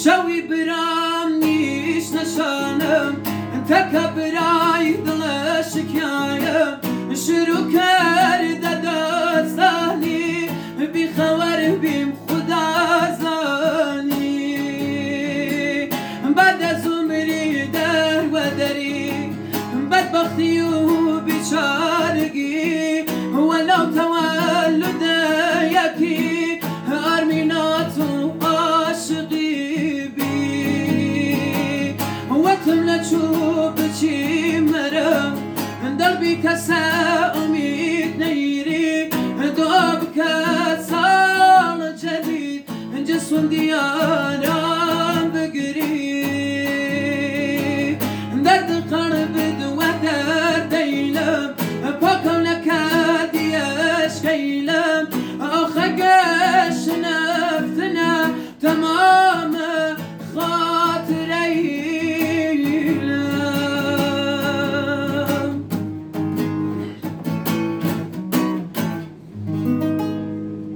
شەوی برام نیش نەشانم تەکە برای دڵە شکایم شروع کردە دەستانی بیخەوەر بیم خدا زانی بەدەزومری دەروەدەری بەدبەختی و بیچارگی وەلەو تەوەلودەیەکی ئارمینات و عاشقی بی وەکم نەچوو بچی مەرم دەڵبی کەسە ئومید نەیری دۆ بکە ساڵ جەدید جسم دیارە